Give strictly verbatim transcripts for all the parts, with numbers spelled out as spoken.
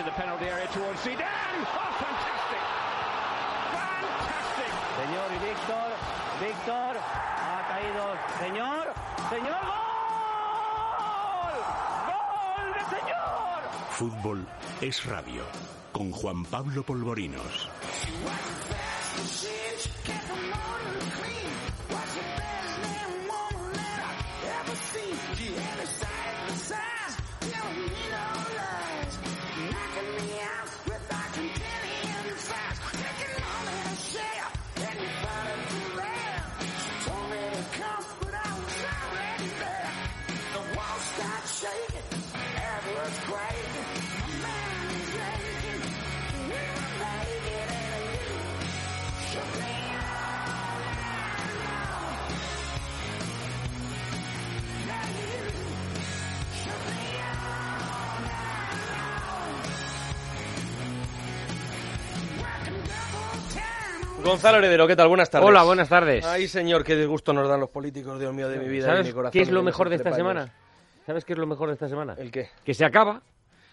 into the penalty area towards Zidane. Oh, fantastic. Fantastic. Señor y Víctor, Víctor, ha caído. Señor, señor, gol. Gol de señor. Fútbol es radio, con Juan Pablo Polvorinos. Gonzalo Heredero, ¿qué tal? Buenas tardes. Hola, buenas tardes. Ay, señor, qué disgusto nos dan los políticos, Dios mío, de mi vida y ¿Sabes mi corazón. qué es lo mejor de esta semana? ¿Sabes qué es lo mejor de esta semana? ¿El qué? Que se acaba.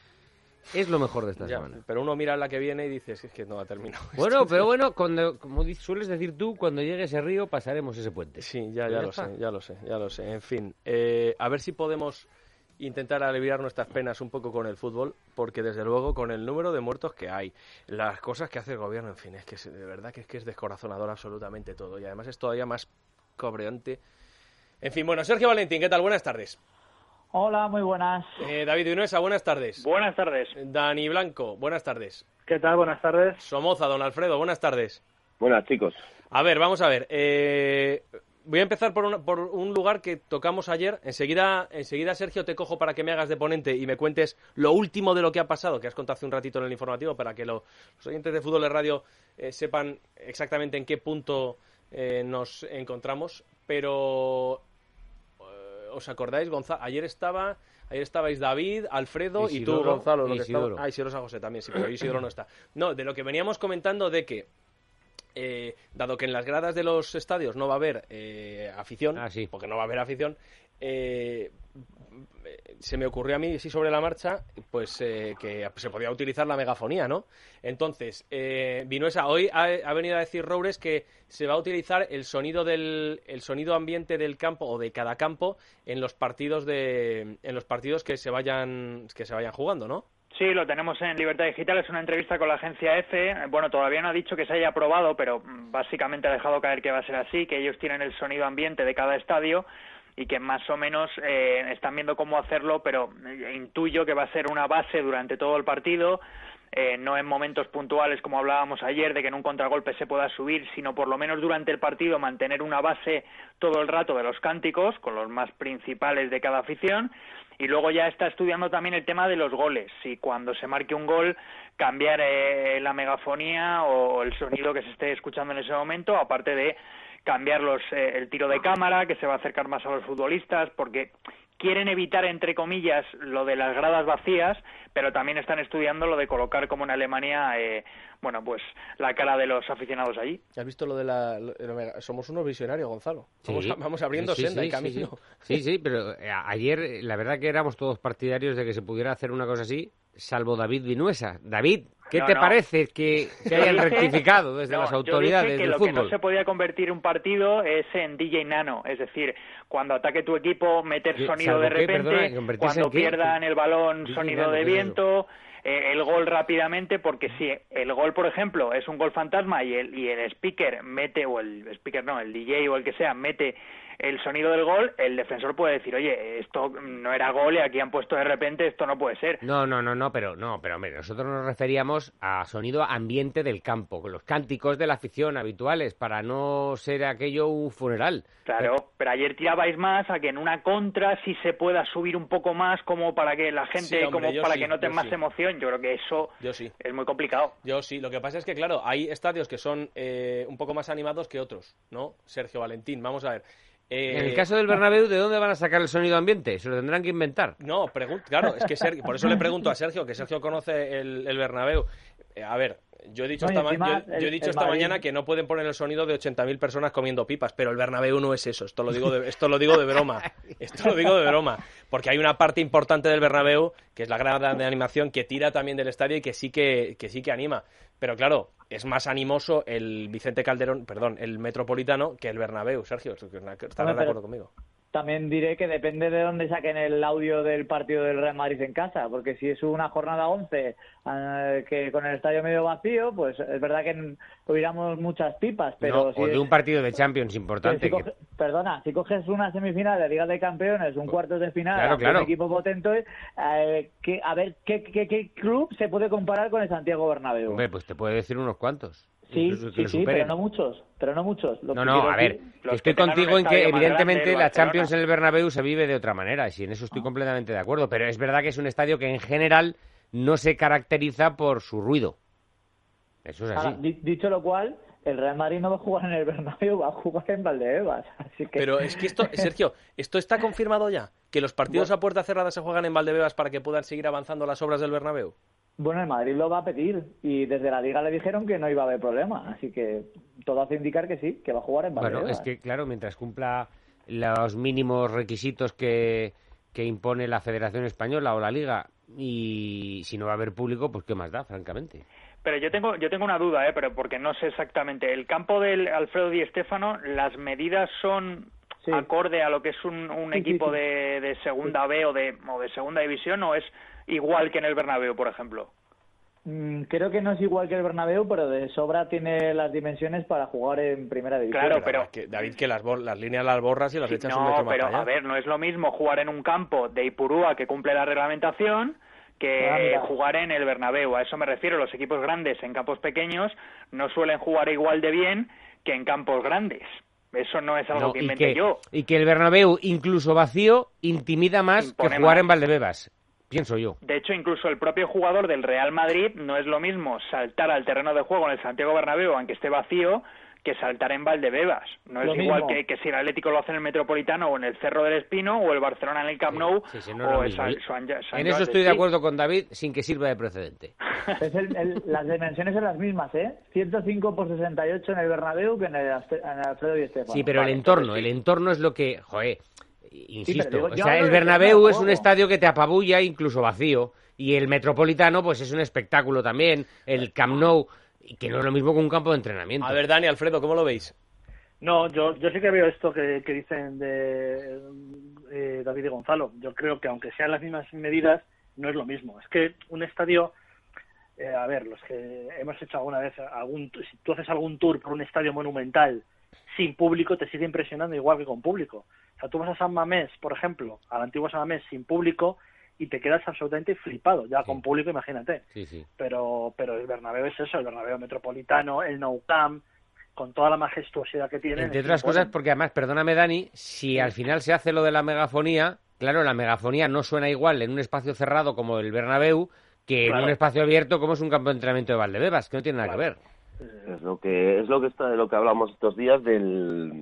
Es lo mejor de esta Ya, semana. pero uno mira la que viene y dices, es que no ha terminado. Bueno, pero bueno, cuando, como di- sueles decir tú, cuando llegue ese río pasaremos ese puente. Sí, ya, Pero ya ya lo está. sé, ya lo sé, ya lo sé. En fin, eh, a ver si podemos intentar aliviar nuestras penas un poco con el fútbol, porque desde luego con el número de muertos que hay, las cosas que hace el gobierno, en fin, es que es- de verdad que es que es descorazonador absolutamente todo y además es todavía más cabreante. En fin, bueno, Sergio Valentín, ¿qué tal? Buenas tardes. Hola, muy buenas. Eh, David Vinuesa, buenas tardes. Buenas tardes. Dani Blanco, buenas tardes. ¿Qué tal? Buenas tardes. Somoza, don Alfredo, buenas tardes. Buenas, chicos. A ver, vamos a ver. Eh, voy a empezar por, una- por un lugar que tocamos ayer. Enseguida, enseguida, Sergio, te cojo para que me hagas de ponente y me cuentes lo último de lo que ha pasado, que has contado hace un ratito en el informativo, para que lo- los oyentes de Fútbol de Radio eh, sepan exactamente en qué punto eh, nos encontramos. Pero, eh, ¿os acordáis, Gonzalo? Ayer estaba... Ayer estabais David, Alfredo y tú, Isidoro, Gonzalo. Lo que Isidoro. estaba... Ah, Isidoro San José también, sí, pero Isidoro no está. No, de lo que veníamos comentando de que Eh, dado que en las gradas de los estadios no va a haber eh, afición, Ah, sí. porque no va a haber afición, eh, se me ocurrió a mí, sí, sobre la marcha, pues eh, que se podía utilizar la megafonía, ¿no? Entonces, eh, Vinuesa, hoy ha, ha venido a decir Roures que se va a utilizar el sonido del el sonido ambiente del campo o de cada campo en los partidos de en los partidos que se vayan que se vayan jugando, ¿no? Sí, lo tenemos en Libertad Digital, es una entrevista con la agencia EFE. Bueno, todavía no ha dicho que se haya aprobado, pero mm, básicamente ha dejado caer que va a ser así, que ellos tienen el sonido ambiente de cada estadio y que más o menos eh, están viendo cómo hacerlo, pero eh, intuyo que va a ser una base durante todo el partido, eh, no en momentos puntuales como hablábamos ayer, de que en un contragolpe se pueda subir, sino por lo menos durante el partido mantener una base todo el rato de los cánticos, con los más principales de cada afición. Y luego ya está estudiando también el tema de los goles. Si cuando se marque un gol, cambiar eh, la megafonía o el sonido que se esté escuchando en ese momento, aparte de cambiar los, eh, el tiro de cámara, que se va a acercar más a los futbolistas, porque quieren evitar, entre comillas, lo de las gradas vacías, pero también están estudiando lo de colocar, como en Alemania, eh, bueno, pues la cara de los aficionados allí. ¿Has visto lo de la... lo- lo mega- somos unos visionarios, Gonzalo. Sí. Vamos, a- vamos abriendo Sí, senda sí, y camino. Sí, sí, sí, pero eh, ayer eh, la verdad que éramos todos partidarios de que se pudiera hacer una cosa así, salvo David Vinuesa. David, ¿qué No, te no. parece que, que hayan Yo dije- rectificado desde no, las yo autoridades dije que del lo fútbol? que no se podía convertir un partido es en D J nano, es decir, cuando ataque tu equipo, meter ¿Qué? sonido ¿Salvo de qué? repente, Perdona, ¿convertirse cuando en qué? pierdan el balón, D J sonido nano, de ¿qué es eso? viento, eh, el gol rápidamente, porque si el gol, por ejemplo, es un gol fantasma y el, y el speaker mete, o el speaker no, el D J o el que sea, mete el sonido del gol, el defensor puede decir, oye, esto no era gol y aquí han puesto de repente, esto no puede ser. No, no, no, no, pero no, pero hombre, nosotros nos referíamos a sonido ambiente del campo, con los cánticos de la afición habituales, para no ser aquello un funeral. Claro, pero ayer tirabais más a que en una contra sí se pueda subir un poco más, como para que la gente, Sí, hombre, como yo para sí, que noten yo más sí. emoción. Yo creo que eso Yo sí. es muy complicado. Yo sí, lo que pasa es que, claro, hay estadios que son eh, un poco más animados que otros, ¿no? Sergio Valentín, vamos a ver. Eh, En el caso del Bernabéu, ¿de dónde van a sacar el sonido ambiente? Se lo tendrán que inventar. No, pregun- claro, es que Sergio, por eso le pregunto a Sergio, que Sergio conoce el, el Bernabéu. Eh, a ver, Yo he dicho No, y esta, ma- encima yo, el- yo he dicho el esta Madrid- mañana que no pueden poner el sonido de ochenta mil personas comiendo pipas, pero el Bernabéu no es eso. Esto lo digo de, esto lo digo de broma. Esto lo digo de broma. Porque hay una parte importante del Bernabéu, que es la grada de animación, que tira también del estadio y que sí que, que sí que anima. Pero claro, es más animoso el Vicente Calderón, perdón, el Metropolitano que el Bernabéu. Sergio, estarás de acuerdo conmigo. También diré que depende de dónde saquen el audio del partido del Real Madrid en casa, porque si es una jornada once eh, que con el estadio medio vacío, pues es verdad que oiramos muchas pipas, pero No, si o de es- un partido de Champions pero importante. si que- coge- perdona, si coges una semifinal de Liga de Campeones, un cuartos de final, Claro, ante claro. un equipo potente, eh, que, a ver ¿qué, qué, qué club se puede comparar con el Santiago Bernabéu. Hombre, pues te puede decir unos cuantos. Sí, Incluso que sí, lo sí, superen. pero no muchos, pero no muchos. Lo No, que no, quiero a ver, decir- los estoy que tengan contigo un en que estadio más evidentemente grande, el la Barcelona. Champions en el Bernabéu se vive de otra manera, y sí, en eso estoy completamente de acuerdo, pero es verdad que es un estadio que en general no se caracteriza por su ruido. Eso es así. Ahora, di- dicho lo cual, el Real Madrid no va a jugar en el Bernabéu, va a jugar en Valdebebas. Así que... Pero es que esto, Sergio, ¿esto está confirmado ya? ¿Que los partidos a puerta cerrada se juegan en Valdebebas para que puedan seguir avanzando las obras del Bernabéu? Bueno, el Madrid lo va a pedir y desde la Liga le dijeron que no iba a haber problema, así que todo hace indicar que sí, que va a jugar en Valdebebas. Bueno, es que claro, mientras cumpla los mínimos requisitos que, que impone la Federación Española o la Liga, y si no va a haber público, pues qué más da, francamente. Pero yo tengo yo tengo una duda, ¿eh? Pero porque no sé exactamente. El campo del Alfredo Di Stéfano, ¿las medidas son Sí. acorde a lo que es un, un Sí, sí, equipo sí. de, de segunda B o de, o de segunda división, o es igual que en el Bernabéu, por ejemplo? Mm, creo que no es igual que el Bernabéu, pero de sobra tiene las dimensiones para jugar en primera división. Claro, pero- es que, David, que las, bor- las líneas las borras y las Sí, echas un no, metro más pero para allá. a ver, no es lo mismo jugar en un campo de Ipurúa que cumple la reglamentación que Ah, mira. jugar en el Bernabéu. A eso me refiero. Los equipos grandes en campos pequeños no suelen jugar igual de bien que en campos grandes. Eso no es algo No, que y, inventé que, yo. y que el Bernabéu, incluso vacío, intimida más Impone que jugar más. en Valdebebas, pienso yo. De hecho, incluso el propio jugador del Real Madrid no es lo mismo saltar al terreno de juego en el Santiago Bernabéu, aunque esté vacío, que saltar en Valdebebas. No es Lo igual mismo. que, que si el Atlético lo hace en el Metropolitano o en el Cerro del Espino o el Barcelona en el Camp Nou Sí, sí, no es lo o el mismo. San, Yo- San- San En Joan eso de estoy de Espí. acuerdo con David, sin que sirva de precedente. Es el- el- las dimensiones son las mismas, ¿eh? ciento cinco por sesenta y ocho en el Bernabéu que en el, Aste- en el Alfredo Di Stéfano. Sí, pero Vale, el entorno, entonces sí. el entorno es lo que, joder, insisto, digo, o yo sea, hablo el de Bernabéu terreno de es un juego. estadio que te apabulla, incluso vacío, y el Metropolitano, pues es un espectáculo también, el Camp Nou, y que no es lo mismo que un campo de entrenamiento. A ver, Dani, Alfredo, ¿cómo lo veis? No, yo, yo sí que veo esto que, que dicen de eh, David y Gonzalo. Yo creo que aunque sean las mismas medidas, no es lo mismo. Es que un estadio, eh, a ver, los que hemos hecho alguna vez, algún, si tú haces algún tour por un estadio monumental sin público, te sigue impresionando igual que con público. O sea, tú vas a San Mamés, por ejemplo, al antiguo San Mamés sin público y te quedas absolutamente flipado. Ya con público, imagínate. Sí, sí. Pero, pero el Bernabéu es eso, el Bernabéu Metropolitano, el Nou Camp, con toda la majestuosidad que tiene. Entre otras cosas, porque además, perdóname Dani, si al final se hace lo de la megafonía, claro, la megafonía no suena igual en un espacio cerrado como el Bernabéu que en Claro. un espacio abierto como es un campo de entrenamiento de Valdebebas, que no tiene nada Claro. que ver. Es lo que es lo que está de lo que hablamos estos días del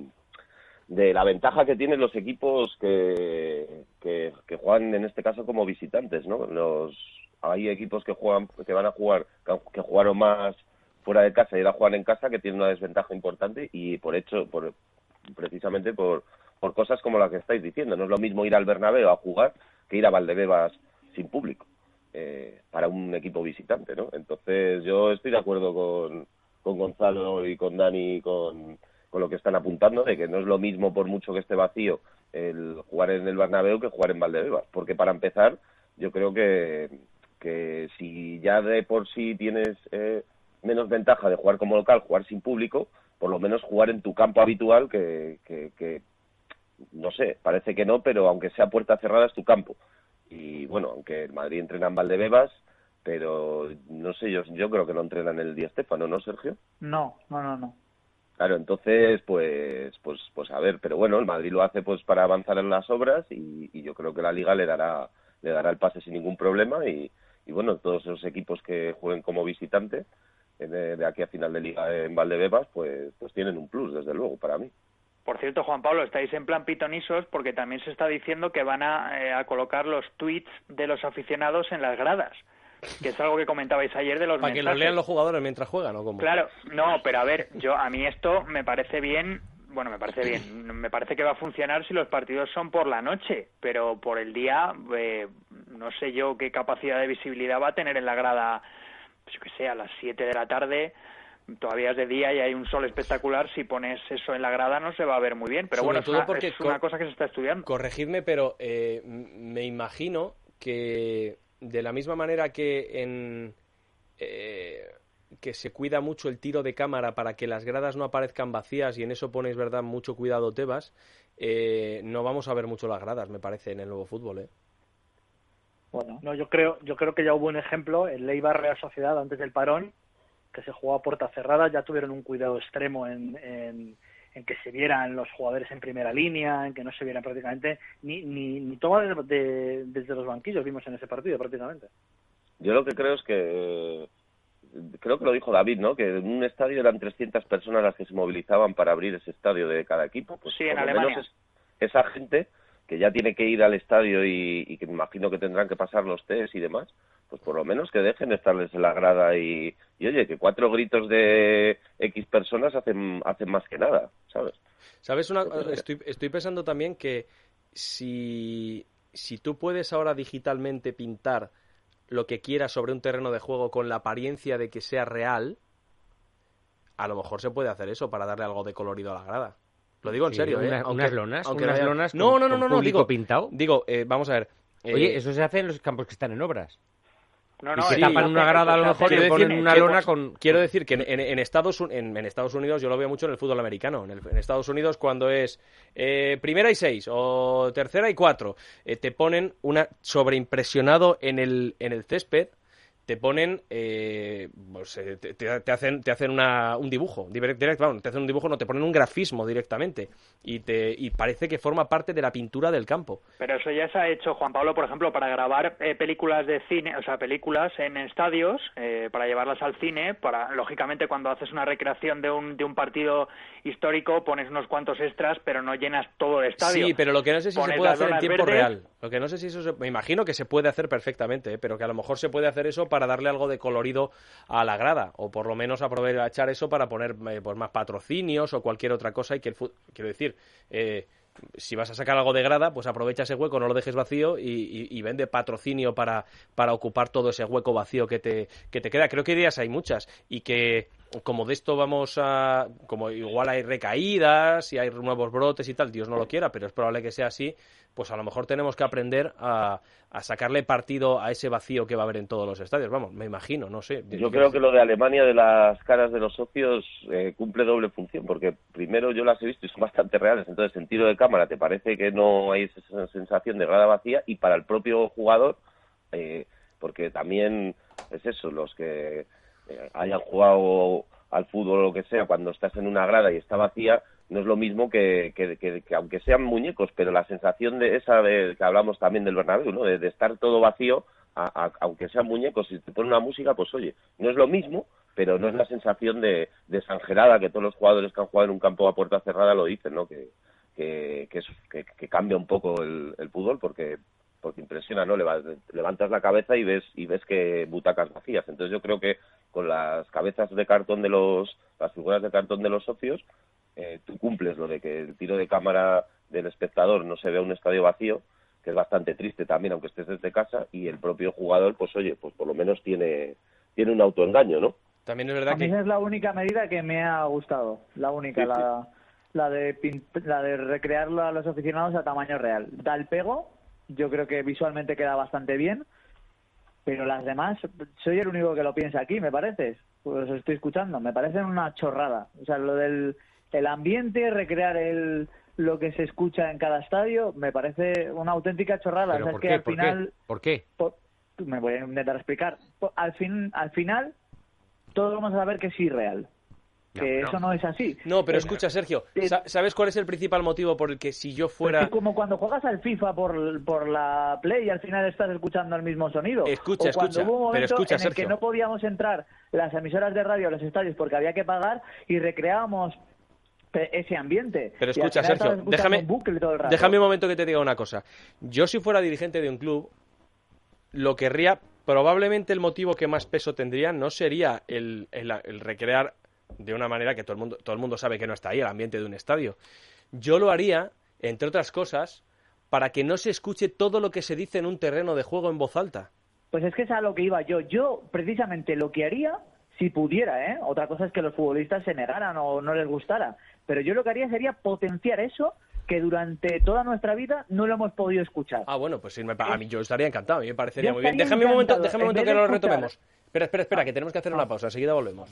de la ventaja que tienen los equipos que, que, que juegan en este caso como visitantes, ¿no? Los hay equipos que juegan que van a jugar que, que jugaron más fuera de casa y ahora juegan en casa, que tienen una desventaja importante y por hecho por precisamente por por cosas como las que estáis diciendo. No es lo mismo ir al Bernabéu a jugar que ir a Valdebebas sin público eh, para un equipo visitante, ¿no? Entonces yo estoy de acuerdo con con Gonzalo y con Dani y con, con lo que están apuntando, de que no es lo mismo, por mucho que esté vacío, el jugar en el Bernabéu que jugar en Valdebebas, porque para empezar yo creo que, que si ya de por sí tienes eh, menos ventaja de jugar como local, jugar sin público, por lo menos jugar en tu campo habitual, que, que, que no sé, parece que no, pero aunque sea puerta cerrada es tu campo. Y bueno, aunque el Madrid entrena en Valdebebas, pero no sé, yo yo creo que no entrena en el Di Stéfano, ¿no, Sergio? No, no, no, no. Claro, entonces, pues, pues, pues a ver, pero bueno, el Madrid lo hace pues para avanzar en las obras y, y yo creo que la Liga le dará, le dará el pase sin ningún problema y, y bueno, todos esos equipos que jueguen como visitante de, de aquí a final de Liga en Valdebebas, pues, pues tienen un plus, desde luego, para mí. Por cierto, Juan Pablo, estáis en plan pitonisos porque también se está diciendo que van a, eh, a colocar los tweets de los aficionados en las gradas. que es algo que comentabais ayer de los Para mensajes. que lo lean los jugadores mientras juegan, ¿o cómo? Claro, no, pero a ver, yo a mí esto me parece bien, bueno, me parece bien, me parece que va a funcionar si los partidos son por la noche, pero por el día, eh, no sé yo qué capacidad de visibilidad va a tener en la grada, pues yo que sé, a las siete de la tarde, todavía es de día y hay un sol espectacular, si pones eso en la grada no se va a ver muy bien, pero Sobre bueno, es todo una, porque es una cor- cosa que se está estudiando. Corregidme, pero eh, me imagino que de la misma manera que en eh, que se cuida mucho el tiro de cámara para que las gradas no aparezcan vacías, y en eso pones, verdad, mucho cuidado, Tebas, eh, no vamos a ver mucho las gradas, me parece, en el nuevo fútbol, ¿eh? Bueno, no, yo creo, yo creo que ya hubo un ejemplo, el Eibar Real Sociedad antes del parón, que se jugó a puerta cerrada, ya tuvieron un cuidado extremo en, en, en que se vieran los jugadores en primera línea, en que no se vieran prácticamente ni ni, ni toma de, de, desde los banquillos vimos en ese partido prácticamente. Yo lo que creo es que, creo que lo dijo David, ¿no? Que en un estadio eran trescientas personas las que se movilizaban para abrir ese estadio de cada equipo. Pues Sí, por en lo Alemania. menos es- esa gente que ya tiene que ir al estadio y, y que me imagino que tendrán que pasar los test y demás, pues por lo menos que dejen estarles en la grada y, y oye, que cuatro gritos de X personas hacen, hacen más que nada, ¿sabes? ¿Sabes una? Estoy, estoy pensando también que si, si tú puedes ahora digitalmente pintar lo que quieras sobre un terreno de juego con la apariencia de que sea real, a lo mejor se puede hacer eso para darle algo de colorido a la grada. Lo digo en Sí, serio, ¿eh? una- Aunque- unas lonas, aunque unas no haya- lonas no, con- no, no, con no, no, público digo, pintado. digo, eh, vamos a ver. eh, Oye, eso se hace en los campos que están en obras. No, Y no, se sí, tapan yo una sé, grada a lo eso se mejor hace- y le quiero ponen decir una que, lona pues, con... Quiero decir que en, en- en Estados, Un- en, en Estados Unidos, yo lo veo mucho en el fútbol americano. En, el- en Estados Unidos, cuando es eh, primera y seis o tercera y cuatro, eh, te ponen una sobreimpresionado en el, en el césped. Te ponen, eh, pues, eh, te, te- te hacen, te hacen una, un dibujo, direct, direct, vamos, te hacen un dibujo, no, te ponen un grafismo directamente y te y parece que forma parte de la pintura del campo. Pero eso ya se ha hecho, Juan Pablo, por ejemplo, para grabar eh, películas de cine, o sea, películas en estadios, eh, para llevarlas al cine, para, lógicamente, cuando haces una recreación de un, de un partido histórico, pones unos cuantos extras, pero no llenas todo el estadio. Sí, pero lo que no sé si se Pones puede las hacer en lonas tiempo verdes. real. Lo que no sé si eso se... Me imagino que se puede hacer perfectamente, ¿eh? Pero que a lo mejor se puede hacer eso para darle algo de colorido a la grada, o por lo menos aprovechar eso para poner eh, pues más patrocinios o cualquier otra cosa, y que el fut... quiero decir, eh, si vas a sacar algo de grada, pues aprovecha ese hueco, no lo dejes vacío y, y, y vende patrocinio para, para ocupar todo ese hueco vacío que te, que te queda. Creo que ideas hay muchas, y que como de esto vamos a... como igual hay recaídas y hay nuevos brotes y tal, Dios no lo quiera, pero es probable que sea así, pues a lo mejor tenemos que aprender a, a sacarle partido a ese vacío que va a haber en todos los estadios. Vamos, me imagino, no sé. Yo creo que lo de Alemania de las caras de los socios eh, cumple doble función, porque primero yo las he visto y son bastante reales, entonces en tiro de cámara te parece que no hay esa sensación de grada vacía, y para el propio jugador, eh, porque también es eso, los que eh, hayan jugado al fútbol o lo que sea, cuando estás en una grada y está vacía, no es lo mismo que, que, que, que aunque sean muñecos, pero la sensación de esa de, que hablamos también del Bernabéu, ¿no? De, de estar todo vacío, a, a, aunque sean muñecos, si te ponen una música, pues oye, no es lo mismo, pero no es la sensación de desangelada que todos los jugadores que han jugado en un campo a puerta cerrada lo dicen, ¿no? Que, que, que, es, que, que cambia un poco el, el fútbol porque porque impresiona, ¿no? Levantas la cabeza y ves y ves que butacas vacías. Entonces yo creo que con las cabezas de cartón de los, las figuras de cartón de los socios, eh, tú cumples lo de que el tiro de cámara del espectador no se vea un estadio vacío, que es bastante triste también, aunque estés desde casa, y el propio jugador, pues oye, pues por lo menos tiene, tiene un autoengaño, ¿no? También es verdad A mí que... esa es la única medida que me ha gustado, la única, Sí, sí. la, la de pin- la de recrearlo a los aficionados a tamaño real. Da el pego, yo creo que visualmente queda bastante bien, pero las demás, soy el único que lo piensa aquí, me parece. Pues os estoy escuchando, me parecen una chorrada. O sea, lo del el ambiente, recrear el lo que se escucha en cada estadio, me parece una auténtica chorrada. ¿Pero O sea, por es que qué? al ¿Por final... qué? ¿Por qué? por- me voy a intentar explicar. Por- Al, fin, al final, todos vamos a saber que es irreal. No, Que no. eso no es así. No, pero Es- escucha, Sergio, es- sa- ¿sabes cuál es el principal motivo por el que si yo Pero fuera... es como cuando juegas al FIFA por, por la Play y al final estás escuchando el mismo sonido. Escucha, o cuando escucha, hubo un momento pero escucha, en el que Sergio. no podíamos entrar las emisoras de radio a los estadios porque había que pagar y recreábamos pe- ese ambiente. Pero Y al escucha, final Sergio, estabas escuchando déjame, un bucle todo el rato. déjame un momento que te diga una cosa. Yo si fuera dirigente de un club, lo querría probablemente el motivo que más peso tendría no sería el, el, el recrear de una manera que todo el mundo todo el mundo sabe que no está ahí, el ambiente de un estadio. Yo lo haría, entre otras cosas, para que no se escuche todo lo que se dice en un terreno de juego en voz alta. Pues es que es a lo que iba yo. Yo, precisamente, lo que haría, si pudiera, ¿eh? Otra cosa es que los futbolistas se negaran o no les gustara, pero yo lo que haría sería potenciar eso que durante toda nuestra vida no lo hemos podido escuchar. Ah, bueno, pues sí, me, a mí yo estaría encantado, a mí me parecería Yo muy bien. estaría Déjame un momento, encantado, déjame un en momento vez que de lo escuchar- retomemos. Espera, espera, espera, que tenemos que hacer una pausa, enseguida volvemos.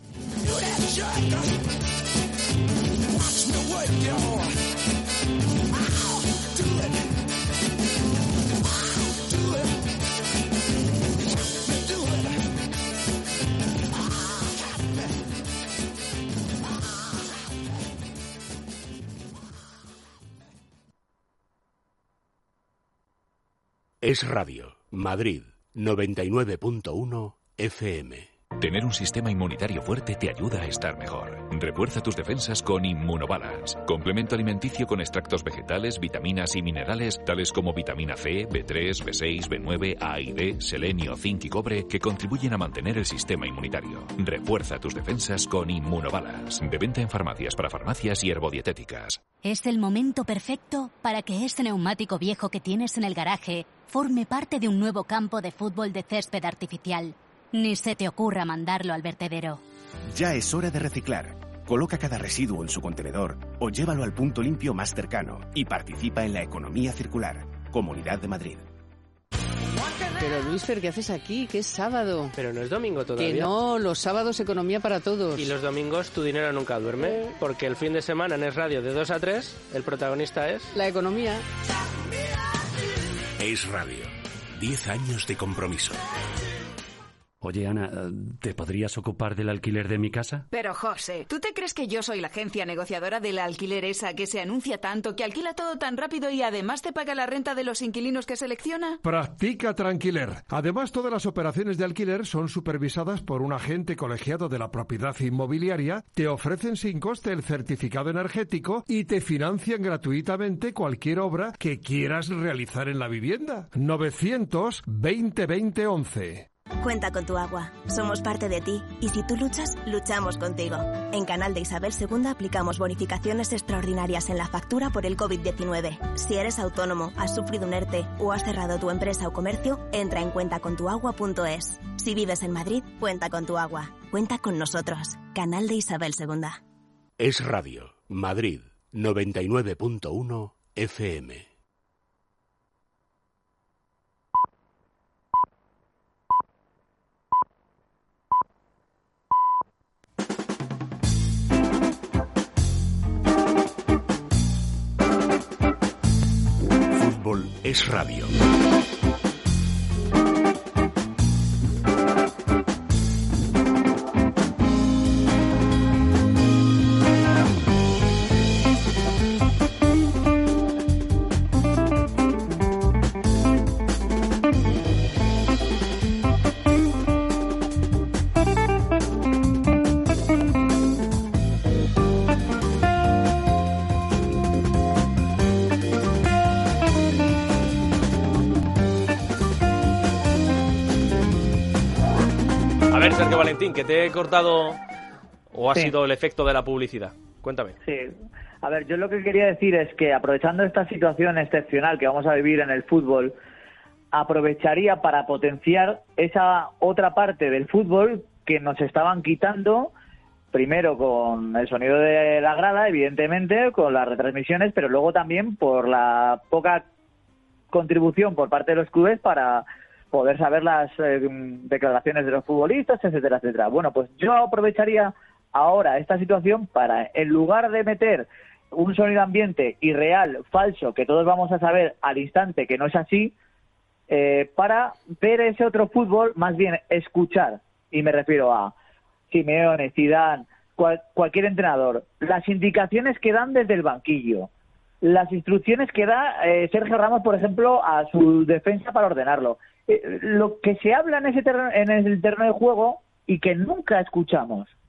Es Radio, Madrid, noventa y nueve punto uno F M. Tener un sistema inmunitario fuerte te ayuda a estar mejor. Refuerza tus defensas con Immunobalance, complemento alimenticio con extractos vegetales, vitaminas y minerales tales como vitamina C, B tres, B seis, B nueve, A y D, selenio, zinc y cobre que contribuyen a mantener el sistema inmunitario. Refuerza tus defensas con Immunobalance, de venta en farmacias, para farmacias y herbodietéticas. Es el momento perfecto para que ese neumático viejo que tienes en el garaje forme parte de un nuevo campo de fútbol de césped artificial. Ni se te ocurra mandarlo al vertedero. Ya es hora de reciclar. Coloca cada residuo en su contenedor o llévalo al punto limpio más cercano y participa en la economía circular. Comunidad de Madrid. Pero Luis Fer, ¿qué haces aquí? Que es sábado. Pero no es domingo todavía. Que no, los sábados economía para todos. Y los domingos tu dinero nunca duerme, porque el fin de semana en Es Radio de dos a tres, el protagonista es... La economía. Es Radio, diez años de compromiso. Oye, Ana, ¿te podrías ocupar del alquiler de mi casa? Pero, José, ¿tú te crees que yo soy la agencia negociadora del alquiler esa que se anuncia tanto, que alquila todo tan rápido y además te paga la renta de los inquilinos que selecciona? Practica Tranquiler. Además, todas las operaciones de alquiler son supervisadas por un agente colegiado de la propiedad inmobiliaria, te ofrecen sin coste el certificado energético y te financian gratuitamente cualquier obra que quieras realizar en la vivienda. novecientos veinte veinte once. Cuenta con tu agua. Somos parte de ti. Y si tú luchas, luchamos contigo. En Canal de Isabel segunda aplicamos bonificaciones extraordinarias en la factura por el covid diecinueve. Si eres autónomo, has sufrido un ERTE o has cerrado tu empresa o comercio, entra en cuenta con tu agua punto es. Si vives en Madrid, cuenta con tu agua. Cuenta con nosotros. Canal de Isabel segunda. Es Radio, Madrid, noventa y nueve punto uno F M. Fútbol es Radio. A ver, Sergio Valentín, que te he cortado o ha Sí. sido el efecto de la publicidad. Cuéntame. Sí. A ver, yo lo que quería decir es que aprovechando esta situación excepcional que vamos a vivir en el fútbol, aprovecharía para potenciar esa otra parte del fútbol que nos estaban quitando, primero con el sonido de la grada, evidentemente, con las retransmisiones, pero luego también por la poca contribución por parte de los clubes para poder saber las eh, declaraciones de los futbolistas, etcétera, etcétera. Bueno, pues yo aprovecharía ahora esta situación para, en lugar de meter un sonido ambiente irreal, falso, que todos vamos a saber al instante que no es así, eh, para ver ese otro fútbol, más bien escuchar, y me refiero a Simeone, Zidane, cual, cualquier entrenador, las indicaciones que dan desde el banquillo, las instrucciones que da eh, Sergio Ramos, por ejemplo, a su defensa para ordenarlo. Eh, lo que se habla en ese terreno, en el terreno de juego y que nunca escuchamos.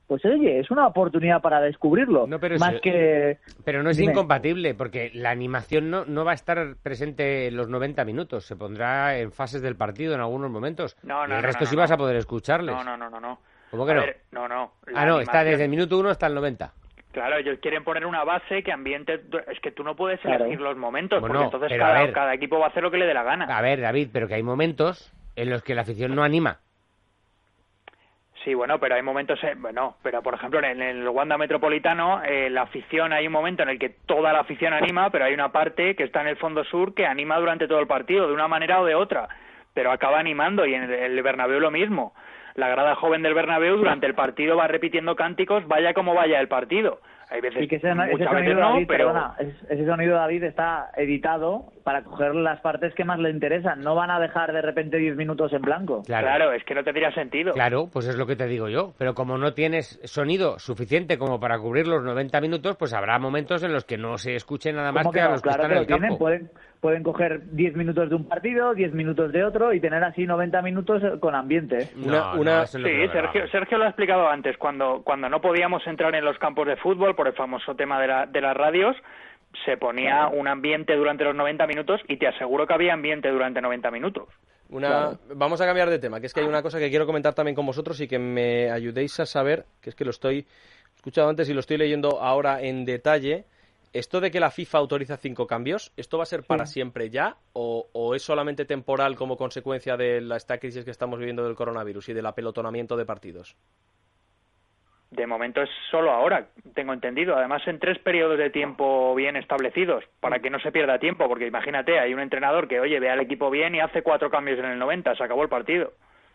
pues oye, es una oportunidad para descubrirlo. No, pero más es, que... Pero no es Dime. incompatible, porque la animación no, no va a estar presente en los noventa minutos. Se pondrá en fases del partido en algunos momentos. No, no, y el no, resto no, sí no. vas a poder escucharles. No, no, no, no. no. ¿Cómo que A no? ver, no, no. La Ah, no, está animación- desde el minuto uno hasta el noventa. Claro, ellos quieren poner una base que ambiente... Es que tú no puedes Claro. elegir los momentos, Bueno, porque entonces pero a cada, ver. cada equipo va a hacer lo que le dé la gana. A ver, David, pero que hay momentos en los que la afición no anima. Sí, bueno, pero hay momentos, eh, bueno, pero por ejemplo en el Wanda Metropolitano eh, la afición, hay un momento en el que toda la afición anima, pero hay una parte que está en el fondo sur que anima durante todo el partido, de una manera o de otra, pero acaba animando, y en el, el Bernabéu lo mismo. La grada joven del Bernabéu durante el partido va repitiendo cánticos, vaya como vaya el partido. Hay veces, Y que ese, ese muchas sonido, veces no, David, pero... perdona, es- ese sonido, David, está editado para coger las partes que más le interesan. No van a dejar de repente diez minutos en blanco. Claro, es que no tendría sentido. Claro, pues es lo que te digo yo. Pero como no tienes sonido suficiente como para cubrir los noventa minutos, pues habrá momentos en los que no se escuche nada más ¿Cómo que que a no? los que Claro están que en lo el tienen. campo. Pueden, pueden coger diez minutos de un partido, diez minutos de otro y tener así noventa minutos con ambiente. Una, una... Sí, Sergio, Sergio lo ha explicado antes, cuando, cuando no podíamos entrar en los campos de fútbol por el famoso tema de, la, de las radios, se ponía un ambiente durante los noventa minutos y te aseguro que había ambiente durante noventa minutos. Una... Claro. Vamos a cambiar de tema, que es que hay una cosa que quiero comentar también con vosotros y que me ayudéis a saber, que es que lo estoy he escuchado antes y lo estoy leyendo ahora en detalle. Esto de que la FIFA autoriza cinco cambios, ¿esto va a ser para Sí. siempre ya o, o es solamente temporal como consecuencia de la, esta crisis que estamos viviendo del coronavirus y del apelotonamiento de partidos? De momento es solo ahora, tengo entendido. Además, en tres periodos de tiempo bien establecidos, para que no se pierda tiempo, porque imagínate, hay un entrenador que, oye, ve al equipo bien y hace cuatro cambios en el noventa, se acabó el partido.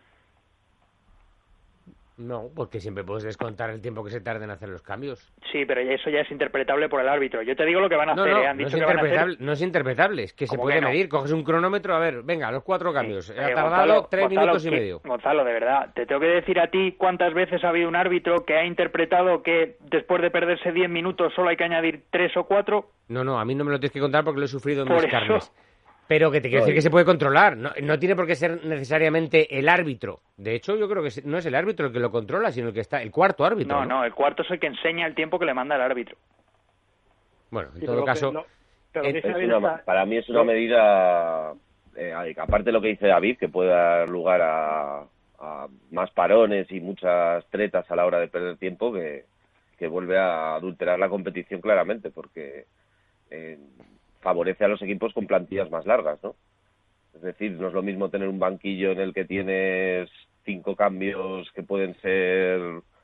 No, porque siempre puedes descontar el tiempo que se tarda en hacer los cambios. Sí, pero eso ya es interpretable por el árbitro. Yo te digo lo que van a No, hacer, no, ¿eh? Han no dicho es que van a interpretable, hacer... no es interpretable, es que se ¿Cómo puede que no? medir. Coges un cronómetro, a ver, venga, los cuatro cambios. Eh, ha tardado Gonzalo, tres Gonzalo, minutos y que- medio. Gonzalo, de verdad, te tengo que decir a ti cuántas veces ha habido un árbitro que ha interpretado que después de perderse diez minutos solo hay que añadir tres o cuatro. No, no, a mí no me lo tienes que contar porque lo he sufrido en Por mis eso. carnes. Pero que te quiero decir que se puede controlar. No, no tiene por qué ser necesariamente el árbitro. De hecho, yo creo que no es el árbitro el que lo controla, sino el que está, el cuarto árbitro. No, no, el cuarto es el que enseña el tiempo que le manda el árbitro. Bueno, en Sí, todo pero caso, lo que- lo- pero eh, lo que dice Es David una- está- para mí es una no. medida, eh, aparte de lo que dice David, que puede dar lugar a, a más parones y muchas tretas a la hora de perder tiempo, que, que vuelve a adulterar la competición claramente, porque eh, favorece a los equipos con plantillas más largas, ¿no? Es decir, no es lo mismo tener un banquillo en el que tienes cinco cambios que pueden ser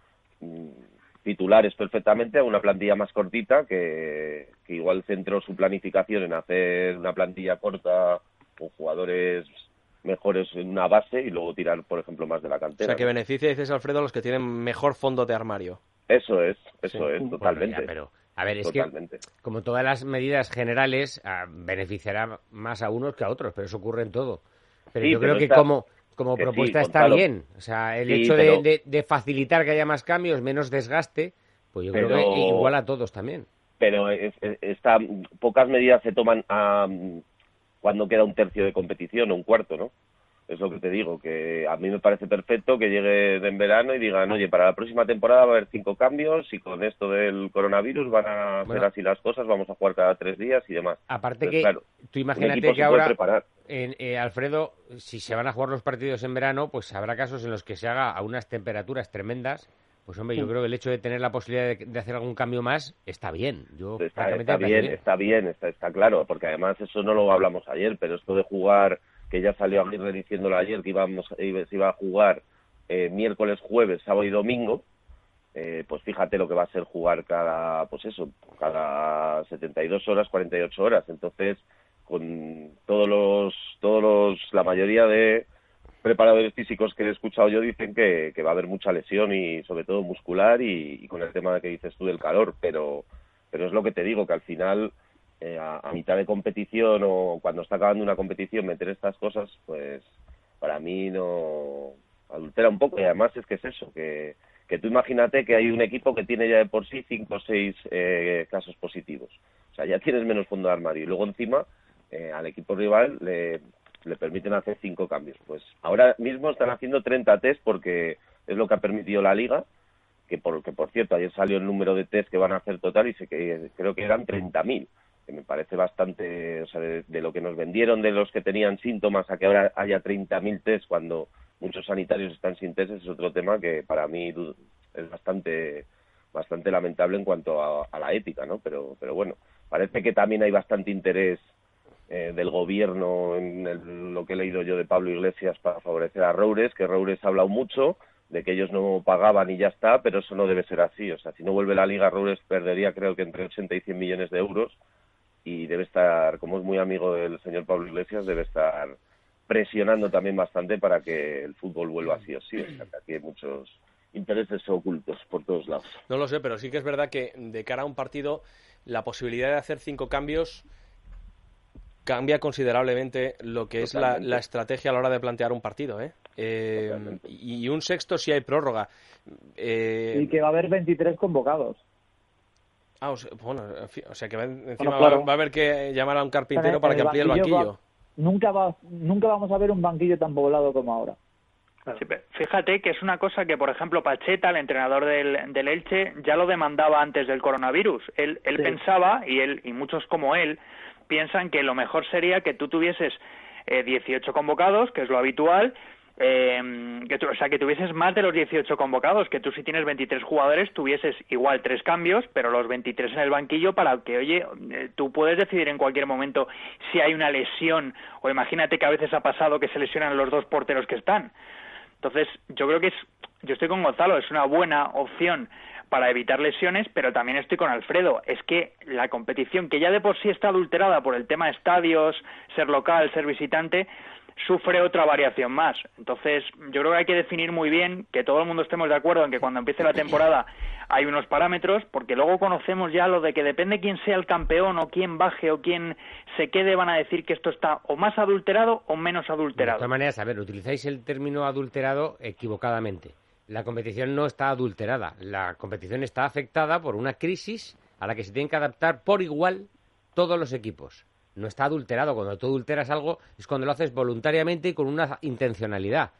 mm, titulares perfectamente a una plantilla más cortita que, que igual centró su planificación en hacer una plantilla corta con jugadores mejores en una base y luego tirar, por ejemplo, más de la O cantera. sea, que ¿no? beneficia, dices Alfredo, a los que tienen mejor fondo de armario. Eso es, eso Sí. es, Bueno, totalmente. ya, pero, a ver, es Totalmente. que como todas las medidas generales ah, beneficiará más a unos que a otros, pero eso ocurre en todo. Pero Sí, yo pero creo que está- como, como que sí, propuesta está Gonzalo. bien. O sea, el Sí, hecho de, pero- de- de facilitar que haya más cambios, menos desgaste, pues yo creo Pero- que igual a todos también. pero es- es- está, pocas medidas se toman a, cuando queda un tercio de competición o un cuarto, ¿no? Es lo que te digo, que a mí me parece perfecto que lleguen en verano y digan, oye, para la próxima temporada va a haber cinco cambios y con esto del coronavirus van a Bueno. ser así las cosas, vamos a jugar cada tres días y demás. Aparte Entonces, que claro, tú un imagínate equipo que se puede ahora, preparar. en, eh, Alfredo, si se van a jugar los partidos en verano, pues habrá casos en los que se haga a unas temperaturas tremendas. Pues hombre, yo Sí. creo que el hecho de tener la posibilidad de, de hacer algún cambio más está bien. Yo Está, francamente, está me parece bien, está bien, está, está claro, porque además eso no lo hablamos ayer, pero esto de jugar, que ya salió Aguirre diciéndolo ayer, que íbamos, iba- se iba a jugar eh, miércoles, jueves, sábado y domingo, eh, pues fíjate lo que va a ser jugar cada, pues eso, cada setenta y dos horas, cuarenta y ocho horas. Entonces, con todos los, todos los, la mayoría de preparadores físicos que he escuchado yo dicen que, que va a haber mucha lesión y sobre todo muscular y, y con el tema de que dices tú del calor, pero pero es lo que te digo, que al final eh, a, a mitad de competición o cuando está acabando una competición meter estas cosas, pues para mí no adultera un poco. Y además es que es eso, que, que tú imagínate que hay un equipo que tiene ya de por sí cinco o seis eh, casos positivos, o sea, ya tienes menos fondo de armario y luego encima eh, al equipo rival le le permiten hacer cinco cambios. Pues ahora mismo están haciendo treinta test porque es lo que ha permitido la Liga que por, que por cierto, ayer salió el número de test que van a hacer total y sé que creo que eran treinta mil, que me parece bastante, o sea, de, de lo que nos vendieron de los que tenían síntomas a que ahora haya treinta mil test cuando muchos sanitarios están sin test, es otro tema que para mí es bastante bastante lamentable en cuanto a, a la ética, ¿no? Pero, pero bueno, parece que también hay bastante interés eh, del gobierno en el, lo que he leído yo de Pablo Iglesias para favorecer a Roures, que Roures ha hablado mucho de que ellos no pagaban y ya está, pero eso no debe ser así. O sea, si no vuelve la Liga, Roures perdería creo que entre ochenta y cien millones de euros y debe estar, como es muy amigo del señor Pablo Iglesias, debe estar presionando también bastante para que el fútbol vuelva así o sí. O sea, que aquí hay muchos intereses ocultos por todos lados. No lo sé, pero sí que es verdad que de cara a un partido la posibilidad de hacer cinco cambios cambia considerablemente lo que Totalmente. es la, la estrategia a la hora de plantear un partido, ¿eh? eh y un sexto si hay prórroga. Eh... Y que va a haber veintitrés convocados. Ah, o sea, bueno, o sea que va, encima bueno, claro. va, va a haber que llamar a un carpintero en para el que amplíe el banquillo. Va, nunca, va, nunca vamos a ver un banquillo tan poblado como ahora. Sí, fíjate que es una cosa que, por ejemplo, Pacheta, el entrenador del, del Elche, ya lo demandaba antes del coronavirus. Él, él sí. pensaba, y él y muchos como él, piensan que lo mejor sería que tú tuvieses eh, dieciocho convocados, que es lo habitual, eh, que tu, o sea, que tuvieses más de los dieciocho convocados, que tú si tienes veintitrés jugadores tuvieses igual tres cambios, pero los veintitrés en el banquillo para que, oye, eh, tú puedes decidir en cualquier momento si hay una lesión, o imagínate que a veces ha pasado que se lesionan los dos porteros que están. Entonces, yo creo que es, yo estoy con Gonzalo, es una buena opción para evitar lesiones, pero también estoy con Alfredo. Es que la competición, que ya de por sí está adulterada por el tema de estadios, ser local, ser visitante, sufre otra variación más. Entonces, yo creo que hay que definir muy bien, que todo el mundo estemos de acuerdo en que cuando empiece la temporada hay unos parámetros, porque luego conocemos ya lo de que depende quién sea el campeón o quién baje o quién se quede, van a decir que esto está o más adulterado o menos adulterado. De todas maneras, a ver, utilizáis el término adulterado equivocadamente. La competición no está adulterada. La competición está afectada por una crisis a la que se tienen que adaptar por igual todos los equipos. No está adulterado. Cuando tú adulteras algo es cuando lo haces voluntariamente y con una intencionalidad.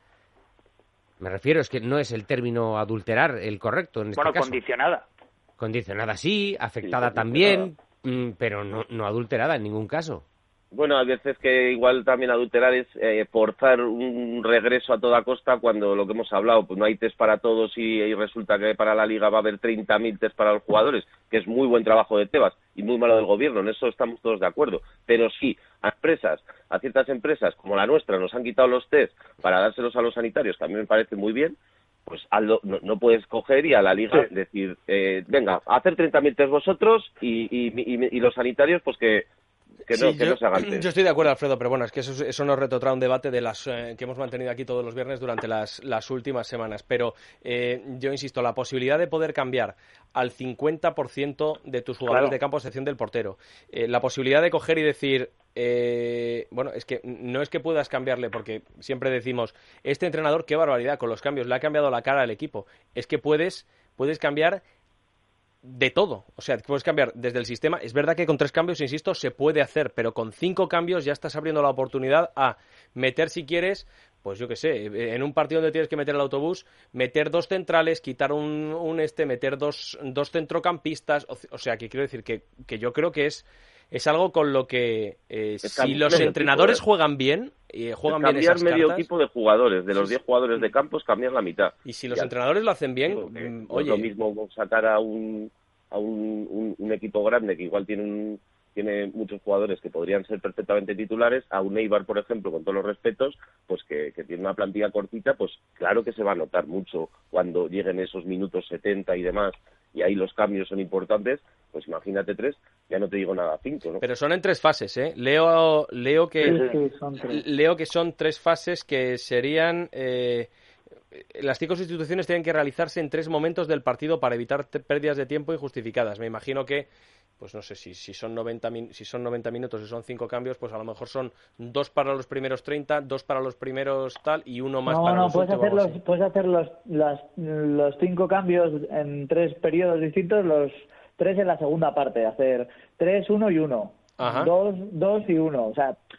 Me refiero, es que no es el término adulterar el correcto en este bueno, caso. condicionada. Condicionada sí, afectada sí, también, mmm, pero no, no adulterada en ningún caso. Bueno, a veces que igual también adulterar es eh, forzar un regreso a toda costa cuando lo que hemos hablado, pues no hay test para todos y, y resulta que para la Liga va a haber treinta mil test para los jugadores, que es muy buen trabajo de Tebas y muy malo del gobierno, en eso estamos todos de acuerdo. Pero sí, a empresas, a ciertas empresas como la nuestra nos han quitado los test para dárselos a los sanitarios, que a mí me parece muy bien, pues hazlo, no, no puedes coger y a la Liga sí. decir, eh, venga, a hacer treinta mil test vosotros y, y, y, y los sanitarios pues que... Que no, sí, que yo, no se hagan test. Yo estoy de acuerdo, Alfredo, pero bueno, es que eso, eso nos retrotrae un debate de las eh, que hemos mantenido aquí todos los viernes durante las, las últimas semanas. Pero eh, yo insisto, la posibilidad de poder cambiar al cincuenta por ciento de tus jugadores claro. de campo, a excepción del portero, eh, la posibilidad de coger y decir, eh, bueno, es que no es que puedas cambiarle, porque siempre decimos, este entrenador, qué barbaridad, con los cambios, le ha cambiado la cara al equipo. Es que puedes, puedes cambiar de todo, o sea, puedes cambiar desde el sistema. Es verdad que con tres cambios, insisto, se puede hacer, pero con cinco cambios ya estás abriendo la oportunidad a meter, si quieres, pues yo qué sé, en un partido donde tienes que meter el autobús, meter dos centrales, quitar un, un este, meter dos, dos centrocampistas, o, o sea, que quiero decir que, que yo creo que es es algo con lo que eh, si los entrenadores equipo, juegan bien, eh, juegan bien esas cambiar medio cartas, equipo de jugadores, de los sí, diez jugadores de campos, cambiar la mitad. Y si los ya, entrenadores lo hacen bien, digo, que, mm, no oye... es lo mismo sacar a un a un, un, un equipo grande que igual tiene un, tiene muchos jugadores que podrían ser perfectamente titulares, a un Eibar, por ejemplo, con todos los respetos, pues que, que tiene una plantilla cortita, pues claro que se va a notar mucho cuando lleguen esos minutos setenta y demás, y ahí los cambios son importantes, pues imagínate tres, ya no te digo nada, cinco, ¿no? Pero son en tres fases, ¿eh? Leo, leo, que, sí, sí, son tres. leo que son tres fases que serían... Eh, las cinco sustituciones tienen que realizarse en tres momentos del partido para evitar pérdidas de tiempo injustificadas. Me imagino que, pues no sé, si, si son noventa min- si son noventa minutos y son cinco cambios, pues a lo mejor son dos para los primeros treinta, dos para los primeros tal y uno más no, para no, los puedes últimos. Hacer los, puedes hacer los, las, los cinco cambios en tres periodos distintos, los tres en la segunda parte, hacer tres, uno y uno, Ajá. dos, dos y uno, o sea...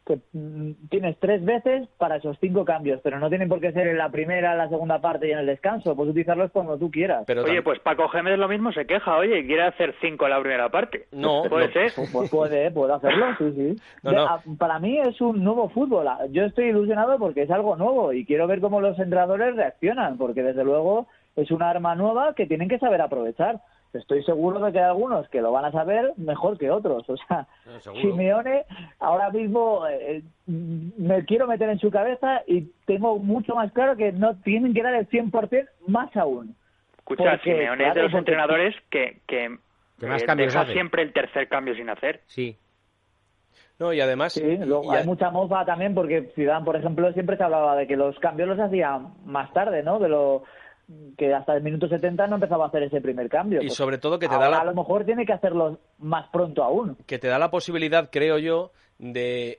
que mm, tienes tres veces para esos cinco cambios, pero no tienen por qué ser en la primera, en la segunda parte y en el descanso. Puedes utilizarlos cuando tú quieras. Pero oye, pues Paco Gémez lo mismo se queja, oye, y quiere hacer cinco en la primera parte. No. Puede no. ser. Pues puede, puede hacerlo, sí, sí. No, no. A, para mí es un nuevo fútbol. Yo estoy ilusionado porque es algo nuevo y quiero ver cómo los entrenadores reaccionan, porque desde luego es una arma nueva que tienen que saber aprovechar. Estoy seguro de que hay algunos que lo van a saber mejor que otros. O sea, no, Simeone ahora mismo eh, me quiero meter en su cabeza y tengo mucho más claro que no tienen que dar el cien por ciento más aún. Escucha, Porque, Simeone claro, es de los porque- entrenadores que, que, Que más eh, cambios deja hace. siempre el tercer cambio sin hacer. Sí. No, y además... Sí, luego y a- hay mucha mofa también porque Zidane, por ejemplo, siempre se hablaba de que los cambios los hacía más tarde, ¿no? De lo que hasta el minuto setenta no empezaba a hacer ese primer cambio. Y Pues sobre todo que te da ahora la... a lo mejor tiene que hacerlo más pronto aún. que te da la posibilidad, creo yo, de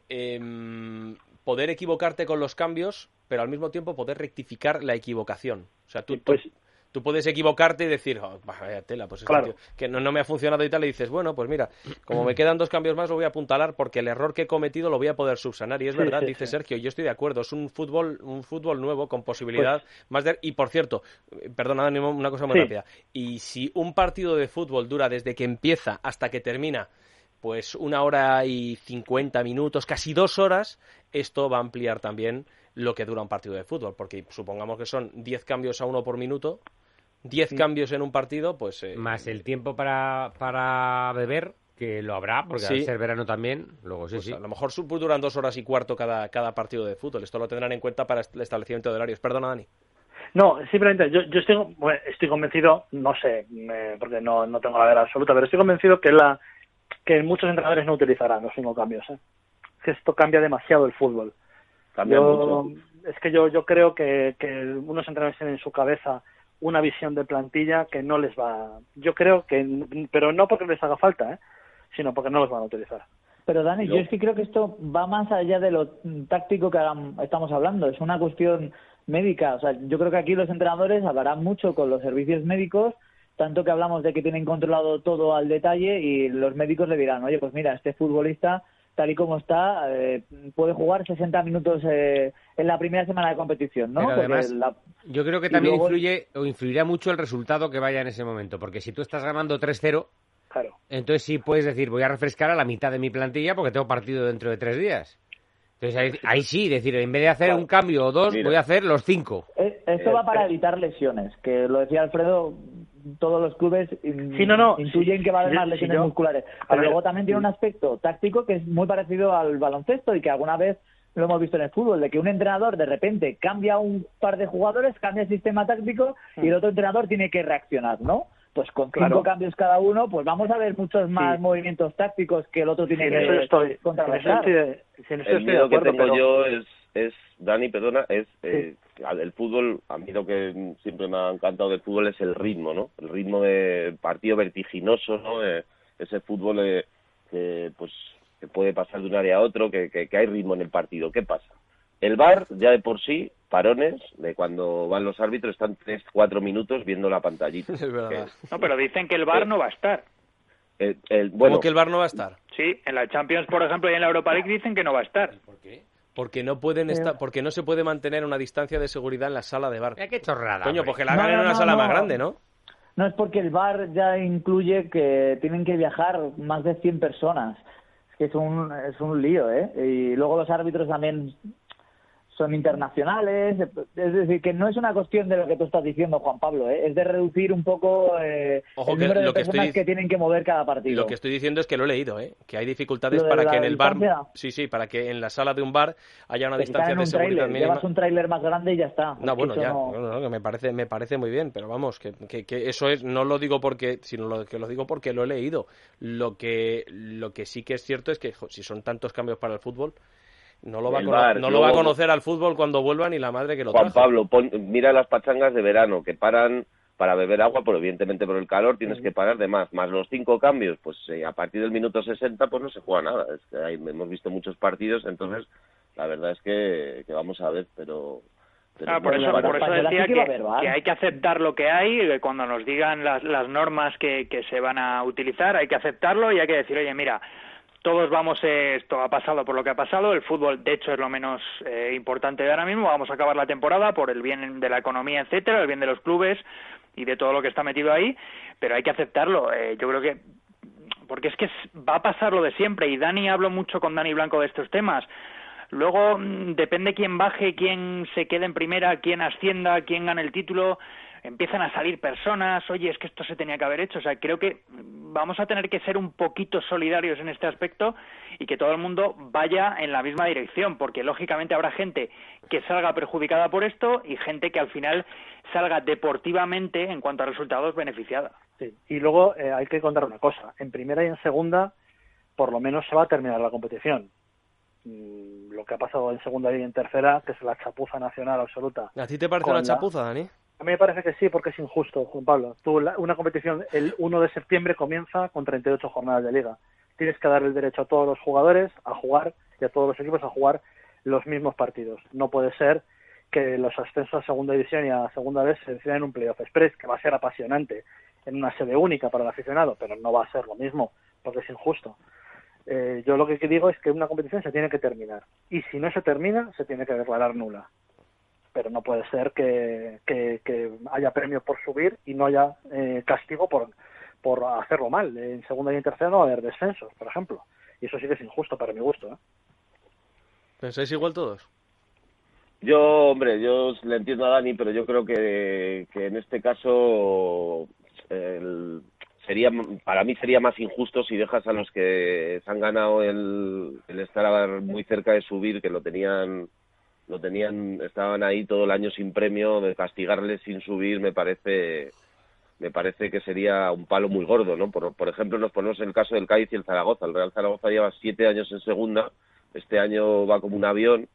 em, poder equivocarte con los cambios, pero al mismo tiempo poder rectificar la equivocación. O sea, tú, Pues- tú, tú puedes equivocarte y decir, oh, vaya tela, pues es Claro. que, tío, que no, no me ha funcionado y tal, y dices, bueno, pues mira, como me quedan dos cambios más, lo voy a apuntalar porque el error que he cometido lo voy a poder subsanar. Y es Sí, verdad, sí, dice sí. Sergio, yo estoy de acuerdo, es un fútbol un fútbol nuevo con posibilidad más de... Y por cierto, eh, perdona, Dani, una cosa muy Sí. rápida. Y si un partido de fútbol dura desde que empieza hasta que termina pues una hora y cincuenta minutos, casi dos horas, esto va a ampliar también lo que dura un partido de fútbol, porque supongamos que son diez cambios a uno por minuto, diez cambios en un partido, pues... eh, Más el tiempo para, para beber, que lo habrá, porque Sí. al ser verano también, luego sí, pues sí. a lo mejor su- duran dos horas y cuarto cada, cada partido de fútbol. Esto lo tendrán en cuenta para el establecimiento de horarios. Perdona, Dani. No, simplemente yo, yo estoy, bueno, estoy convencido, no sé, me- porque no, no tengo la verdad absoluta, pero estoy convencido que la que muchos entrenadores no utilizarán los cinco cambios. ¿eh? Que esto cambia demasiado el fútbol. Cambia Yo- mucho. Es que yo, yo creo que, que unos entrenadores tienen en su cabeza una visión de plantilla que no les va... Yo creo que... Pero no porque les haga falta, ¿eh? sino porque no los van a utilizar. Pero Dani, No. yo es que creo que esto va más allá de lo táctico que hagan- estamos hablando. Es una cuestión médica. O sea, yo creo que aquí los entrenadores hablarán mucho con los servicios médicos, tanto que hablamos de que tienen controlado todo al detalle y los médicos le dirán, oye, pues mira, este futbolista, tal y como está, eh, puede jugar sesenta minutos eh, en la primera semana de competición, ¿no? Pero Porque además, la- yo creo que y también luego- influye o influirá mucho el resultado que vaya en ese momento, porque si tú estás ganando tres cero, Claro. entonces sí puedes decir, voy a refrescar a la mitad de mi plantilla porque tengo partido dentro de tres días. Entonces ahí, ahí sí, decir, en vez de hacer Claro. un cambio o dos, Mira. voy a hacer los cinco. Eh, Esto va para evitar lesiones, que lo decía Alfredo, todos los clubes in- Sí, no, no, intuyen sí, que va a haber sí, más sí, lesiones yo- musculares. a Pero ver, luego también tiene un aspecto táctico que es muy parecido al baloncesto y que alguna vez lo hemos visto en el fútbol, de que un entrenador de repente cambia un par de jugadores, cambia el sistema táctico y el otro entrenador tiene que reaccionar, ¿no? Pues con cinco Claro. cambios cada uno, pues vamos a ver muchos más Sí. movimientos tácticos que el otro tiene Sí, en que eso estoy, en eso contrarrestar. estoy de, sí, en eso El estoy de miedo que acuerdo, tengo pero- yo es, es, Dani, perdona, es eh, al- el fútbol, a mí lo que siempre me ha encantado del fútbol es el ritmo, ¿no? El ritmo de partido vertiginoso, ¿no? Eh, ese fútbol eh, que, pues, que puede pasar de un área a otro, que, que, que hay ritmo en el partido. ¿Qué pasa? El V A R, ya de por sí, parones, de cuando van los árbitros, están tres, cuatro minutos viendo la pantallita. Es verdad. Que- No, pero dicen que el V A R no va a estar. el- el- bueno, ¿Cómo que el V A R no va a estar? Sí, en la Champions, por ejemplo, y en la Europa League dicen que no va a estar. Porque no pueden estar, porque no se puede mantener una distancia de seguridad en la sala de V A R. Mira qué chorrada. Coño, hombre. pues que la No, hagan en no, una no, sala no. más grande, ¿no? No es porque el V A R ya incluye que tienen que viajar más de cien personas. Es que es un, es un lío, ¿eh? Y luego los árbitros también son internacionales. Es decir, que no es una cuestión de lo que tú estás diciendo, Juan Pablo, ¿eh? Es de reducir un poco eh, Ojo el que número de lo que personas estoy- que tienen que mover cada partido. Lo que estoy diciendo es que lo he leído, ¿eh? Que hay dificultades Lo de para la que en el V A R, distancia. sí, sí, para que en la sala de un V A R haya una Que si están distancia en de un seguridad tráiler, mínima. llevas un tráiler más grande y ya está. Es No, que bueno, eso ya, no- no, no, que me parece, me parece muy bien, pero vamos, que, que, que eso es, no lo digo porque, sino lo, que lo digo porque lo he leído. Lo que, lo que sí que es cierto es que jo, si son tantos cambios para el fútbol, no lo va a, El cono- V A R, no lo va a luego- conocer al fútbol cuando vuelvan y la madre que lo Juan trajo. Pablo, pon- mira las pachangas de verano que paran para beber agua, pero evidentemente por el calor tienes que parar de más. Más los cinco cambios, pues eh, a partir del minuto sesenta pues no se juega nada. Es que hay- hemos visto muchos partidos, entonces la verdad es que, que vamos a ver, pero... pero Ah, por bueno, eso, para- por eso Española sí decía que va a que, haber V A R. que hay que aceptar lo que hay, y que cuando nos digan las, las normas que, que se van a utilizar, hay que aceptarlo y hay que decir, oye, mira, todos vamos, eh, esto ha pasado por lo que ha pasado, el fútbol de hecho es lo menos eh, importante de ahora mismo, vamos a acabar la temporada por el bien de la economía, etcétera, el bien de los clubes y de todo lo que está metido ahí, pero hay que aceptarlo, eh, yo creo que, porque es que va a pasar lo de siempre, y Dani, hablo mucho con Dani Blanco de estos temas. Luego depende quién baje, quién se quede en primera, quién ascienda, quién gane el título, empiezan a salir personas, oye, es que esto se tenía que haber hecho, o sea, creo que vamos a tener que ser un poquito solidarios en este aspecto y que todo el mundo vaya en la misma dirección, porque lógicamente habrá gente que salga perjudicada por esto y gente que al final salga deportivamente, en cuanto a resultados, beneficiada. Sí. Y luego eh, hay que contar una cosa, en primera y en segunda por lo menos se va a terminar la competición. Lo que ha pasado en segunda y en tercera, que es la chapuza nacional absoluta. ¿A ti te parece una chapuza, Dani? A mí me parece que sí, porque es injusto, Juan Pablo. Tú, la, una competición el uno de septiembre comienza con treinta y ocho jornadas de liga. Tienes que dar el derecho a todos los jugadores a jugar y a todos los equipos a jugar los mismos partidos. No puede ser que los ascensos a segunda división y a segunda vez se decidan en un playoff express, que va a ser apasionante en una sede única para el aficionado, pero no va a ser lo mismo, porque es injusto. Eh, yo lo que digo es que una competición se tiene que terminar y si no se termina se tiene que declarar nula, pero no puede ser que, que, que haya premio por subir y no haya eh, castigo por, por hacerlo mal. En segunda y en tercera no va a haber descensos, por ejemplo, y eso sí que es injusto para mi gusto, ¿eh? ¿Pensáis igual todos? Yo, hombre, yo le entiendo a Dani, pero yo creo que, que en este caso el sería para mí sería más injusto si dejas a los que se han ganado el, el estar muy cerca de subir, que lo tenían lo tenían estaban ahí todo el año sin premio, de castigarles sin subir me parece me parece que sería un palo muy gordo, ¿no? Por, por ejemplo, nos ponemos en el caso del Cádiz y el Zaragoza. El Real Zaragoza lleva siete años en segunda, este año va como un avión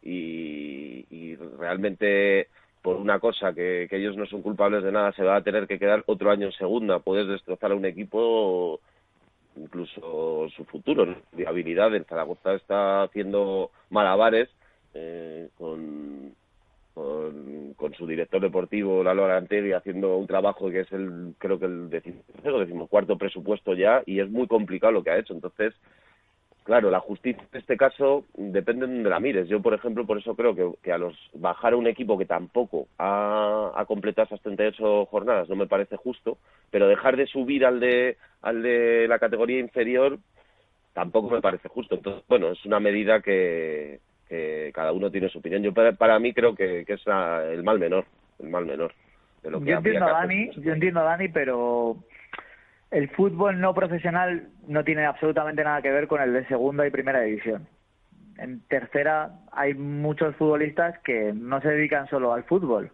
y, y realmente por una cosa que, que ellos no son culpables de nada, se va a tener que quedar otro año en segunda. Puedes destrozar a un equipo, incluso su futuro, ¿no? Viabilidad. El Zaragoza está haciendo malabares eh, con, con, con su director deportivo, Lalo Arantegui, haciendo un trabajo que es el, creo que el decimocuarto presupuesto ya, y es muy complicado lo que ha hecho. Entonces, claro, la justicia en este caso depende de donde la mires. Yo, por ejemplo, por eso creo que, que a los bajar a un equipo que tampoco ha, ha completado esas treinta y ocho jornadas no me parece justo, pero dejar de subir al de al de la categoría inferior tampoco me parece justo. Entonces, bueno, es una medida que, que cada uno tiene su opinión. Yo para, para mí creo que, que es la, el mal menor, el mal menor. De lo que yo entiendo a que Dani, yo entiendo a Dani, pero el fútbol no profesional no tiene absolutamente nada que ver con el de segunda y primera división. En tercera hay muchos futbolistas que no se dedican solo al fútbol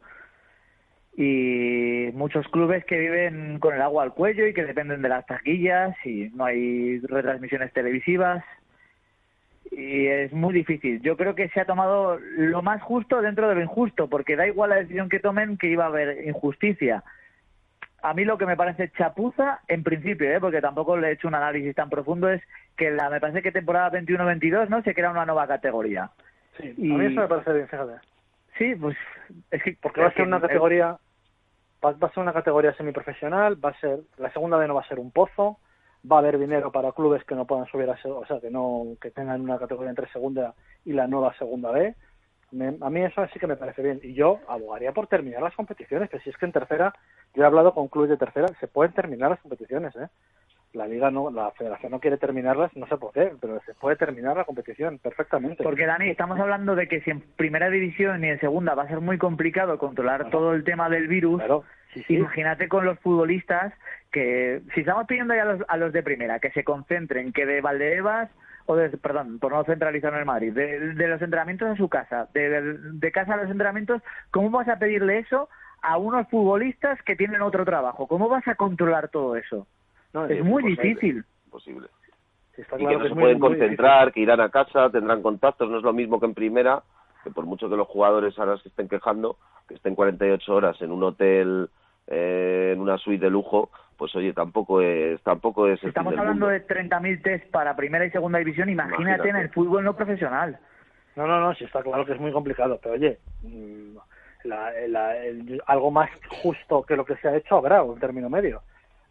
y muchos clubes que viven con el agua al cuello y que dependen de las taquillas y no hay retransmisiones televisivas y es muy difícil. Yo creo que se ha tomado lo más justo dentro de lo injusto, porque da igual la decisión que tomen, que iba a haber injusticia. A mí lo que me parece chapuza, en principio, ¿eh? porque tampoco le he hecho un análisis tan profundo, es que la me parece que temporada veintiuno veintidós no se crea una nueva categoría. Sí, y... a mí eso me parece bien, fíjate. Sí, pues es que... Porque va a ser una categoría, va, va a ser una categoría semiprofesional, va a ser, la segunda B no va a ser un pozo, va a haber dinero para clubes que no puedan subir a ser, o sea, que no, que tengan una categoría entre segunda y la nueva segunda B. Me, a mí eso sí que me parece bien y yo abogaría por terminar las competiciones, que si es que en tercera, yo he hablado con clubes de tercera, se pueden terminar las competiciones, ¿eh? La liga no, la federación no quiere terminarlas, no sé por qué, pero se puede terminar la competición perfectamente. Porque Dani, estamos hablando de que si en primera división y en segunda va a ser muy complicado controlar claro. todo el tema del virus, claro. sí, sí. Imagínate con los futbolistas que, si estamos pidiendo ya a los, a los de primera que se concentren, que de Valdebebas o de, perdón, por no centralizar en el Madrid, de, de los entrenamientos a su casa, de, de, de casa a los entrenamientos, ¿cómo vas a pedirle eso a unos futbolistas que tienen otro trabajo? ¿Cómo vas a controlar todo eso? No, es, es muy imposible, difícil. Imposible. Sí, está y claro que no que se muy, pueden muy concentrar, difícil. Que irán a casa, tendrán contactos, no es lo mismo que en primera, que por mucho que los jugadores ahora se estén quejando, que estén cuarenta y ocho horas en un hotel, eh, en una suite de lujo, pues oye, tampoco es tampoco es el Estamos fin del hablando mundo. de treinta mil test para primera y segunda división, imagínate, imagínate en el fútbol no profesional. No, no, no, sí está claro que es muy complicado, pero oye, la, la, el, algo más justo que lo que se ha hecho habrá, un término medio.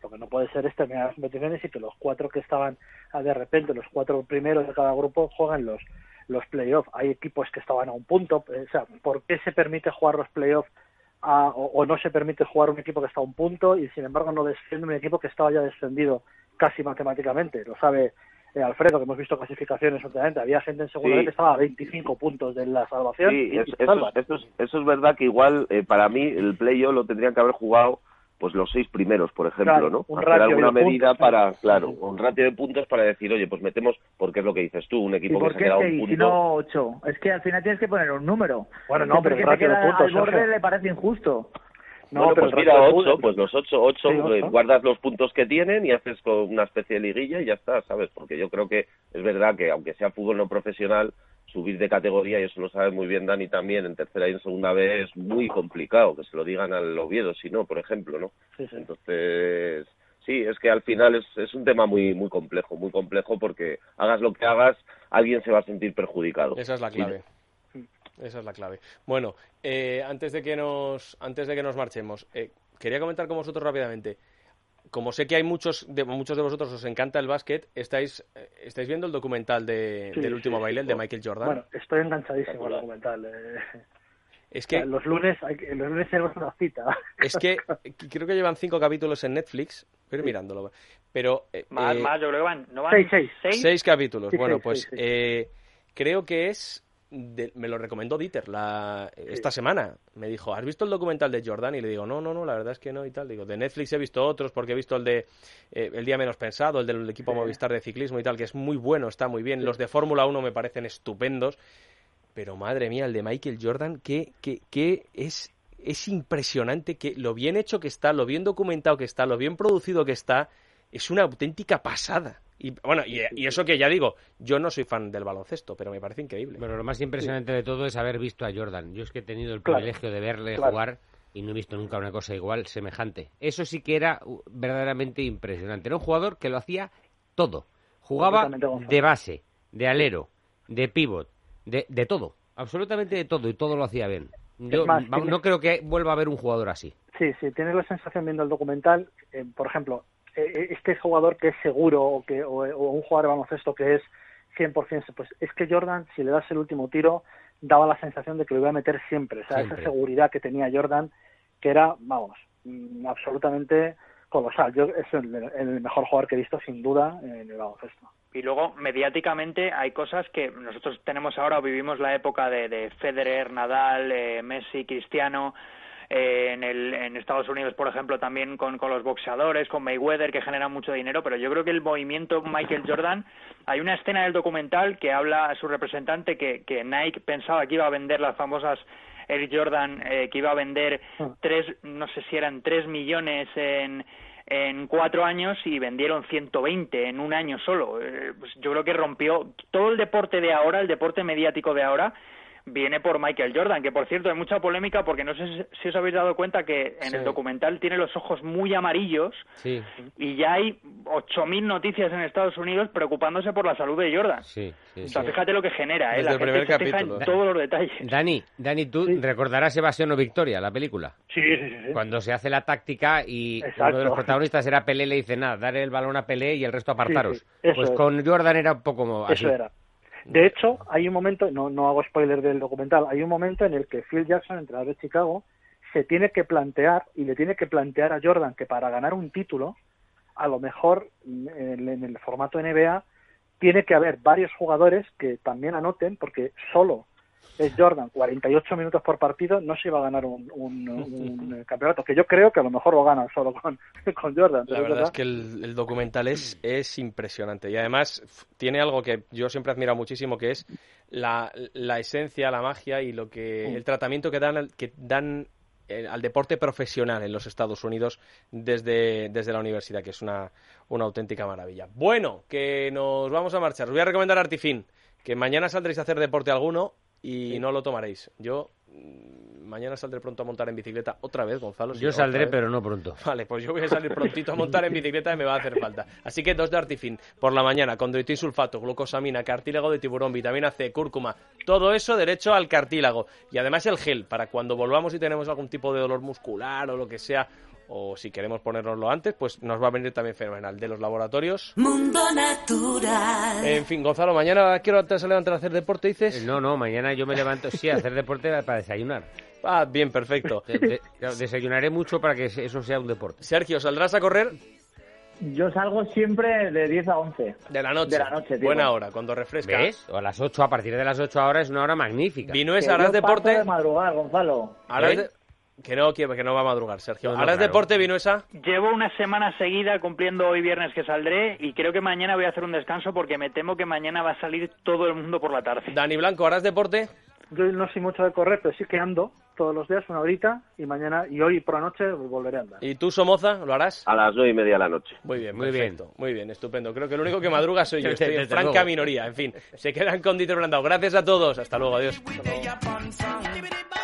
porque no puede ser terminar las competiciones y que los cuatro que estaban de repente, los cuatro primeros de cada grupo jueguen los los playoffs. Hay equipos que estaban a un punto, o sea, ¿por qué se permite jugar los playoffs a, o, o no se permite jugar un equipo que está a un punto y sin embargo no desciende un equipo que estaba ya descendido casi matemáticamente? Lo sabe eh, Alfredo, que hemos visto clasificaciones últimamente. Había gente en segunda Sí. vez que estaba a veinticinco puntos de la salvación. Sí, y, es- y eso, salvan. es, eso, es, eso es verdad que igual eh, para mí el playoff lo tendrían que haber jugado pues los seis primeros, por ejemplo, Claro, ¿no? un Hacer ratio alguna de puntos, medida ¿no? para, claro, un ratio de puntos para decir, oye, pues metemos, porque es lo que dices tú, un ¿Y equipo que por se ha qué quedado un seis, punto. si no ocho? Es que al final tienes que poner un número. Bueno, no, Siempre pero el que te ratio de queda puntos, al borde Sergio. le parece injusto. No, bueno, pero pues el mira, ratio de ocho, puntos- pues los ocho, ocho, Sí, eh, ocho. guardas los puntos que tienen y haces con una especie de liguilla y ya está, ¿sabes? Porque yo creo que es verdad que aunque sea fútbol no profesional, subir de categoría, y eso lo sabe muy bien Dani también, en tercera y en segunda B es muy complicado, que se lo digan al Oviedo, si no, por ejemplo, ¿no? Sí, sí. Entonces, sí, es que al final es, es un tema muy muy complejo, muy complejo porque hagas lo que hagas, alguien se va a sentir perjudicado. Esa es la clave. Esa es la clave. Bueno, eh, antes de que nos antes de que nos marchemos, eh, quería comentar con vosotros rápidamente. Como sé que hay muchos de muchos de vosotros os encanta el básquet, estáis eh, estáis viendo el documental de, Sí, del último sí, baile, sí. el de Michael Jordan. Bueno, estoy enganchadísimo al documental. eh. Es O sea, que los lunes, hay que- los lunes tenemos una cita. es que creo que llevan cinco capítulos en Netflix, pero Sí. mirándolo. Pero eh, Más, eh, más, yo creo que van, ¿no van? Seis, seis. ¿Seis? Seis capítulos. Sí, bueno, seis, pues seis, seis. eh, creo que es... de- me lo recomendó Dieter la, esta semana. Me dijo, ¿has visto el documental de Jordan? Y le digo, no, no, no, la verdad es que no y tal. Digo, de Netflix he visto otros porque he visto el de eh, El Día Menos Pensado, el del equipo Sí. Movistar de ciclismo y tal, que es muy bueno, está muy bien. Los de Fórmula uno me parecen estupendos. Pero madre mía, el de Michael Jordan, que, que, que es, es impresionante, que lo bien hecho que está, lo bien documentado que está, lo bien producido que está, es una auténtica pasada. Y bueno, y, y eso que ya digo, yo no soy fan del baloncesto, pero me parece increíble. Bueno, lo más impresionante de todo es haber visto a Jordan. Yo es que he tenido el Claro, privilegio de verle claro. jugar y no he visto nunca una cosa igual, semejante. Eso sí que era uh, verdaderamente impresionante. Era un jugador que lo hacía todo. Jugaba Completamente, Gonzalo. de base, de alero, de pívot, de, de todo. Absolutamente de todo y todo lo hacía bien. Yo más, va- tiene- no creo que vuelva a haber un jugador así. Sí, sí, tienes la sensación viendo el documental, eh, por ejemplo, eh, este jugador que es seguro o, que, o, o un jugador de baloncesto que es cien por ciento, pues es que Jordan, si le das el último tiro, daba la sensación de que lo iba a meter siempre. O sea, Siempre. esa seguridad que tenía Jordan, que era, vamos, mm, absolutamente colosal. Yo es el, el mejor jugador que he visto, sin duda, en el baloncesto. Y luego, mediáticamente, hay cosas que nosotros tenemos ahora, o vivimos la época de, de Federer, Nadal, eh, Messi, Cristiano, eh, en, el, en Estados Unidos, por ejemplo, también con, con los boxeadores, con Mayweather, que generan mucho dinero, pero yo creo que el movimiento Michael Jordan, hay una escena del documental que habla a su representante que, que Nike pensaba que iba a vender las famosas Air Jordan, eh, que iba a vender tres, no sé si eran tres millones en... en cuatro años y vendieron ciento veinte en un año solo. Eh, pues yo creo que rompió todo el deporte de ahora, el deporte mediático de ahora, viene por Michael Jordan, que por cierto hay mucha polémica porque no sé si, si os habéis dado cuenta que en Sí. el documental tiene los ojos muy amarillos Sí, y ya hay ocho mil noticias en Estados Unidos preocupándose por la salud de Jordan. sí, sí. O sea, sí. fíjate lo que genera, ¿eh? Desde La el gente primer se fija capítulo. en todos los detalles. Dani, Dani, tú recordarás Evasión o Victoria, la película. Sí, sí, sí. sí. Cuando se hace la táctica y Exacto. uno de los protagonistas era Pelé, le dice nada, dar el balón a Pelé y el resto apartaros. Sí, sí, eso Pues es. con Jordan era un poco así. Eso era. De hecho, hay un momento, no, no hago spoiler del documental, hay un momento en el que Phil Jackson, entrenador de Chicago, se tiene que plantear, y le tiene que plantear a Jordan que para ganar un título, a lo mejor en, en el formato N B A, tiene que haber varios jugadores que también anoten, porque solo es Jordan cuarenta y ocho minutos por partido, no se iba a ganar un, un, un campeonato, que yo creo que a lo mejor lo ganan solo con, con Jordan. La pero verdad es que el, el documental es, es impresionante y además f- tiene algo que yo siempre he admirado muchísimo, que es la, la esencia, la magia y lo que Mm. el tratamiento que dan al, que dan eh, al deporte profesional en los Estados Unidos desde, desde la universidad, que es una, una auténtica maravilla. Bueno, que nos vamos a marchar. Os voy a recomendar Artifin, que mañana saldréis a hacer deporte alguno y no lo tomaréis. Yo mm, mañana saldré pronto a montar en bicicleta otra vez, Gonzalo. sí, Yo otra saldré, vez. pero no pronto. Vale, pues yo voy a salir prontito a montar en bicicleta y me va a hacer falta. Así que dos de Artifin por la mañana, condroitin sulfato, glucosamina, cartílago de tiburón, vitamina C, cúrcuma, todo eso derecho al cartílago. Y además el gel, para cuando volvamos y tenemos algún tipo de dolor muscular o lo que sea, o si queremos ponérnoslo antes, pues nos va a venir también fenomenal. De los laboratorios. Mundo Natural. En fin, Gonzalo, mañana ¿qué hora te vas a levantar a hacer deporte, dices? No, no, mañana yo me levanto, sí, a hacer deporte para desayunar. Ah, bien, perfecto. De, de, desayunaré mucho para que eso sea un deporte. Sergio, ¿saldrás a correr? Yo salgo siempre de diez a once. De la noche. De la noche, tío. Buena hora, cuando refresca. ¿Ves? O a las ocho, a partir de las ocho ahora es una hora magnífica. Vinuesa, harás deporte. de madrugar, Gonzalo. Harás de... Que no, que, que no va a madrugar, Sergio. No, no, ¿Harás claro. deporte, Vinuesa? Llevo una semana seguida cumpliendo hoy viernes que saldré y creo que mañana voy a hacer un descanso porque me temo que mañana va a salir todo el mundo por la tarde. Dani Blanco, ¿harás deporte? Yo no soy mucho de correr, pero sí que ando todos los días una horita y mañana y hoy por la noche volveré a andar. ¿Y tú, Somoza, lo harás? A las nueve y media de la noche. Muy bien, Muy perfecto. Muy bien, estupendo. Creo que el único que madruga soy yo. Estoy en Desde franca luego. minoría. En fin, se quedan con Dieter Brandao. Gracias a todos. Hasta luego, adiós. Hasta luego.